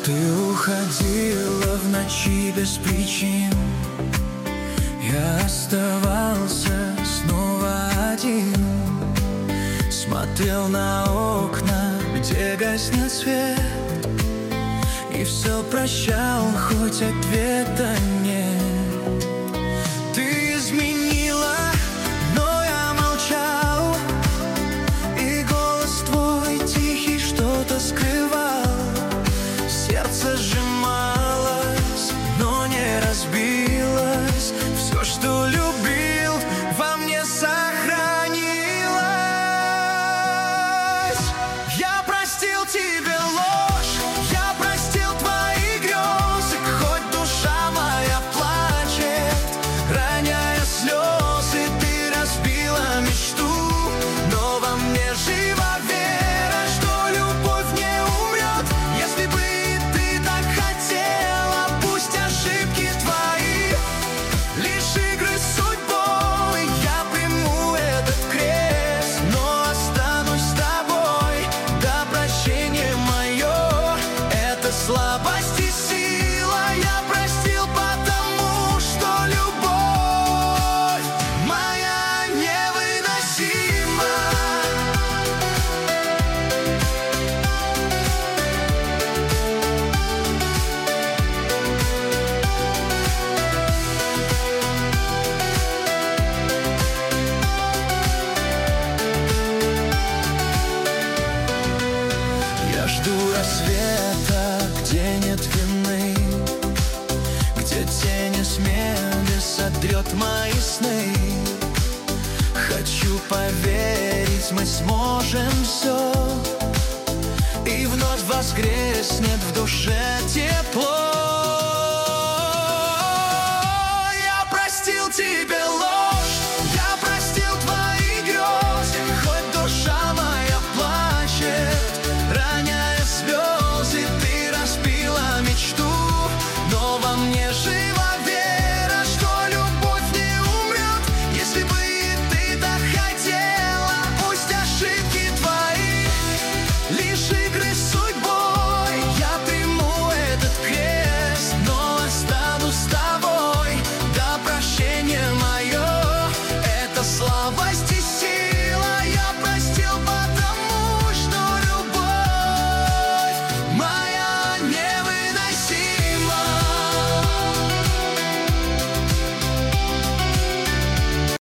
Ты уходила в ночи без причин, я оставался снова один. Смотрел на окна, где гаснет свет, и все прощал, хоть ответа нет. Ты изменила, но я молчал, и голос твой тихий что-то скрывал. Сердце сжималось, но не разбилось. Все, что любил, во мне сохранилось. Я простил тебе ложь, я простил твои грезы, хоть душа моя плачет, роняя слезы. Ты разбила мечту, но во мне жива вера, что любовь не умрет. Если бы ты так хотела, пусть ошибки твои лишь игры с судьбой. Я приму этот крест, но останусь с тобой до прощения мое. Это слабость и сила, я простил, потому что любовь моя невыносима. Я жду рассвета, где нет вины, где тени смены сотрет мои сны. Хочу поверить, мы сможем все, и вновь воскреснет в душе тепло.